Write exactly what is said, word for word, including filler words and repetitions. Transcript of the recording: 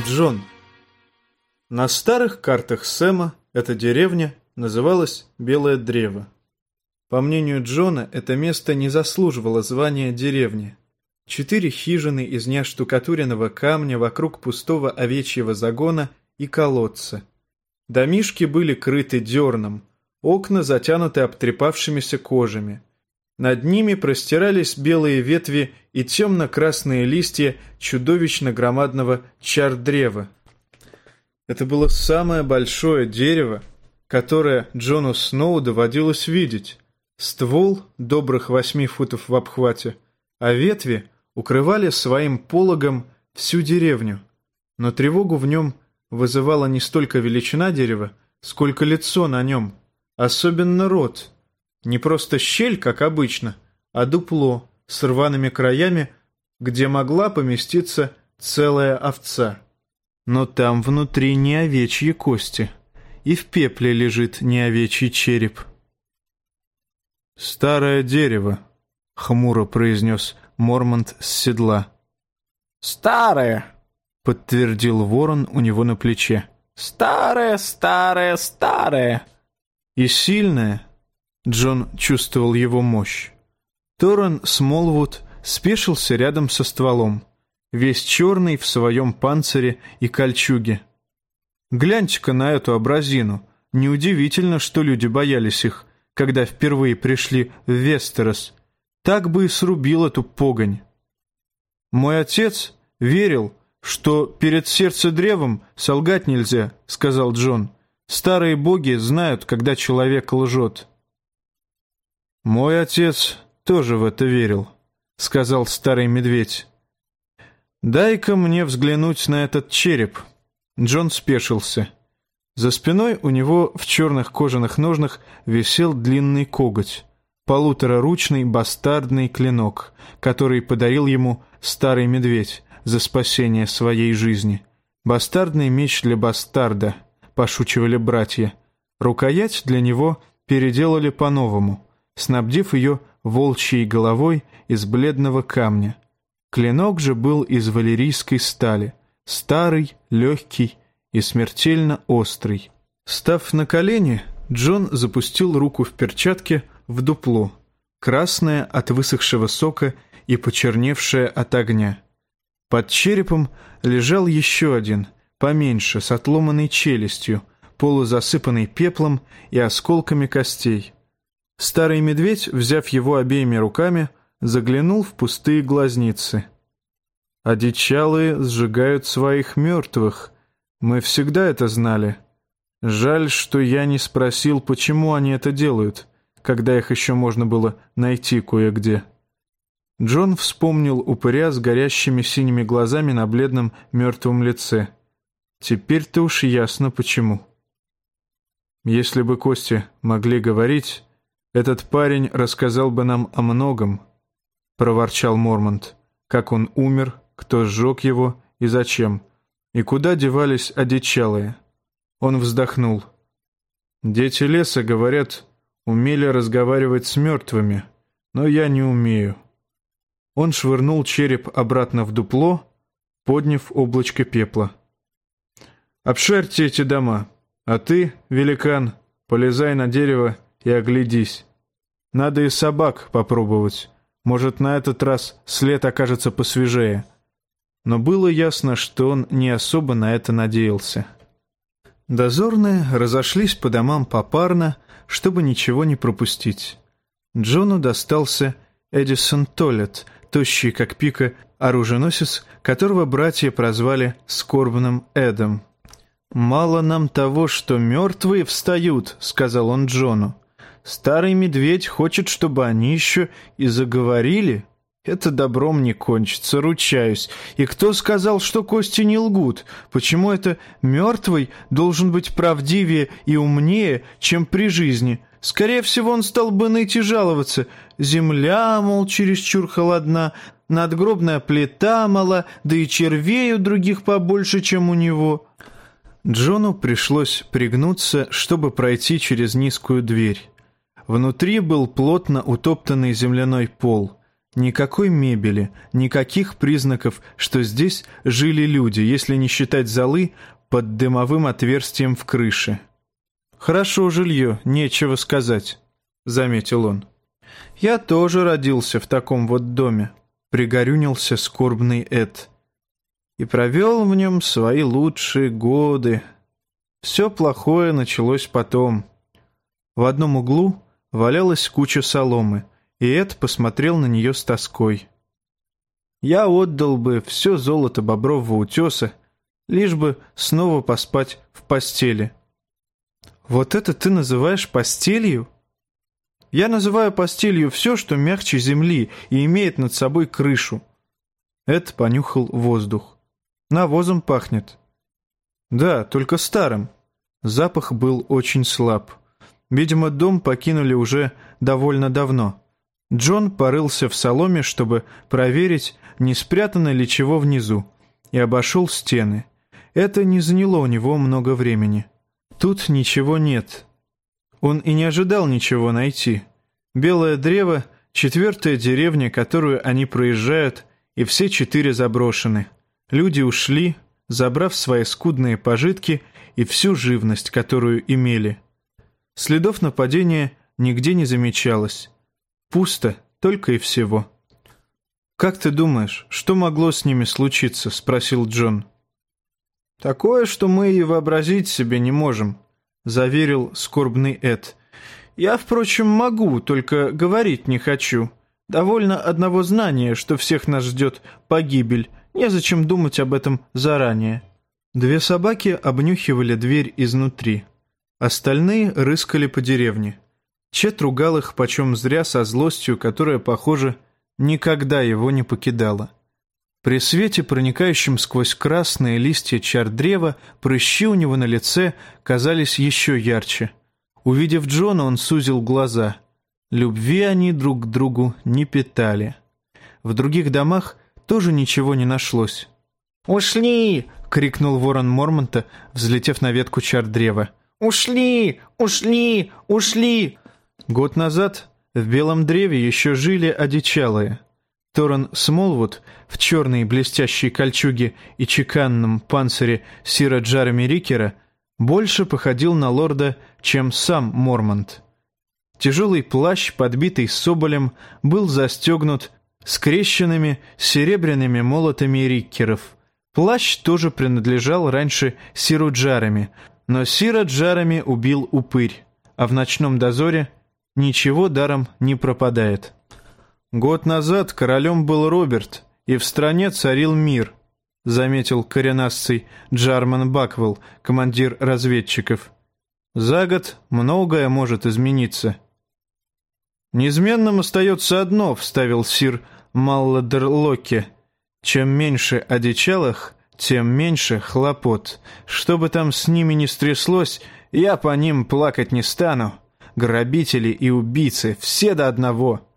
Джон. На старых картах Сэма эта деревня называлась Белое Древо. По мнению Джона, это место не заслуживало звания деревни. Четыре хижины из неоштукатуренного камня вокруг пустого овечьего загона и колодца. Домишки были крыты дерном, окна затянуты обтрепавшимися кожами. Над ними простирались белые ветви и темно-красные листья чудовищно громадного чардрева. Это было самое большое дерево, которое Джону Сноу доводилось видеть. Ствол добрых восьми футов в обхвате, а ветви укрывали своим пологом всю деревню. Но тревогу в нем вызывала не столько величина дерева, сколько лицо на нем, особенно рот. Не просто щель, как обычно, а дупло с рваными краями, где могла поместиться целая овца. Но там внутри не овечьи кости, и в пепле лежит не овечий череп. «Старое дерево», — хмуро произнес Мормонт с седла. «Старое», — подтвердил ворон у него на плече. «Старое, старое, старое». «И сильное». Джон чувствовал его мощь. Торрен Смолвуд спешился рядом со стволом, весь черный в своем панцире и кольчуге. «Гляньте-ка на эту абразину. Неудивительно, что люди боялись их, когда впервые пришли в Вестерос. Так бы и срубил эту погонь. Мой отец верил, что перед сердцедревом солгать нельзя», — сказал Джон. «Старые боги знают, когда человек лжет». «Мой отец тоже в это верил», — сказал старый медведь. «Дай-ка мне взглянуть на этот череп». Джон спешился. За спиной у него в черных кожаных ножнах висел длинный коготь, полутораручный бастардный клинок, который подарил ему старый медведь за спасение своей жизни. «Бастардный меч для бастарда», — пошучивали братья. Рукоять для него переделали по-новому, снабдив ее волчьей головой из бледного камня. Клинок же был из валерийской стали, старый, легкий и смертельно острый. Став на колени, Джон запустил руку в перчатке в дупло, красное от высохшего сока и почерневшее от огня. Под черепом лежал еще один, поменьше, с отломанной челюстью, полузасыпанный пеплом и осколками костей. Старый медведь, взяв его обеими руками, заглянул в пустые глазницы. «Одичалые сжигают своих мертвых. Мы всегда это знали. Жаль, что я не спросил, почему они это делают, когда их еще можно было найти кое-где». Джон вспомнил упыря с горящими синими глазами на бледном мертвом лице. Теперь-то уж ясно, почему. Если бы кости могли говорить, этот парень рассказал бы нам о многом, — проворчал Мормонт. Как он умер, кто сжег его и зачем, и куда девались одичалые. Он вздохнул. Дети леса, говорят, умели разговаривать с мертвыми, но я не умею. Он швырнул череп обратно в дупло, подняв облачко пепла. «Обшарьте эти дома, а ты, великан, полезай на дерево и оглядись. Надо и собак попробовать. Может, на этот раз след окажется посвежее». Но было ясно, что он не особо на это надеялся. Дозорные разошлись по домам попарно, чтобы ничего не пропустить. Джону достался Эдисон Толлет, тощий как пика оруженосец, которого братья прозвали «Скорбным Эдом». «Мало нам того, что мертвые встают», — сказал он Джону. «Старый медведь хочет, чтобы они еще и заговорили. Это добром не кончится, ручаюсь. И кто сказал, что кости не лгут? Почему это мертвый должен быть правдивее и умнее, чем при жизни? Скорее всего, он стал бы ныть и жаловаться. Земля, мол, чересчур холодна, надгробная плита мала, да и червей у других побольше, чем у него». Джону пришлось пригнуться, чтобы пройти через низкую дверь. Внутри был плотно утоптанный земляной пол. Никакой мебели, никаких признаков, что здесь жили люди, если не считать золы под дымовым отверстием в крыше. «Хорошо жилье, нечего сказать», — заметил он. «Я тоже родился в таком вот доме», — пригорюнился скорбный Эд. «И провел в нем свои лучшие годы. Все плохое началось потом». В одном углу валялась куча соломы, и Эд посмотрел на нее с тоской. «Я отдал бы все золото Бобрового утеса, лишь бы снова поспать в постели». «Вот это ты называешь постелью?» «Я называю постелью все, что мягче земли и имеет над собой крышу». Эд понюхал воздух. «Навозом пахнет». «Да, только старым». Запах был очень слаб. Видимо, дом покинули уже довольно давно. Джон порылся в соломе, чтобы проверить, не спрятано ли чего внизу, и обошел стены. Это не заняло у него много времени. Тут ничего нет. Он и не ожидал ничего найти. Белое древо — четвертая деревня, которую они проезжают, и все четыре заброшены. Люди ушли, забрав свои скудные пожитки и всю живность, которую имели. Следов нападения нигде не замечалось. Пусто, только и всего. «Как ты думаешь, что могло с ними случиться?» — спросил Джон. «Такое, что мы и вообразить себе не можем», — заверил скорбный Эд. «Я, впрочем, могу, только говорить не хочу. Довольно одного знания, что всех нас ждет погибель. Незачем думать об этом заранее». Две собаки обнюхивали дверь изнутри. Остальные рыскали по деревне. Чет ругал их почем зря со злостью, которая, похоже, никогда его не покидала. При свете, проникающем сквозь красные листья чардрева, прыщи у него на лице казались еще ярче. Увидев Джона, он сузил глаза. Любви они друг к другу не питали. В других домах тоже ничего не нашлось. «Ушли!» — крикнул ворон Мормонта, взлетев на ветку чардрева. «Ушли! Ушли! Ушли!» Год назад в белом древе еще жили одичалые. Торрен Смолвуд в черной блестящей кольчуге и чеканном панцире сира Джареми Рикера больше походил на лорда, чем сам Мормонт. Тяжелый плащ, подбитый соболем, был застегнут скрещенными серебряными молотами Рикеров. Плащ тоже принадлежал раньше сиру Джареми, но сира Джареми убил упырь, а в ночном дозоре ничего даром не пропадает. «Год назад королем был Роберт, и в стране царил мир», — заметил коренастый Джарман Баквелл, командир разведчиков. «За год многое может измениться». «Неизменным остается одно», — вставил сир Малладер Локки. «Чем меньше одичалых, тем меньше хлопот. Что бы там с ними ни стряслось, я по ним плакать не стану. Грабители и убийцы, все до одного».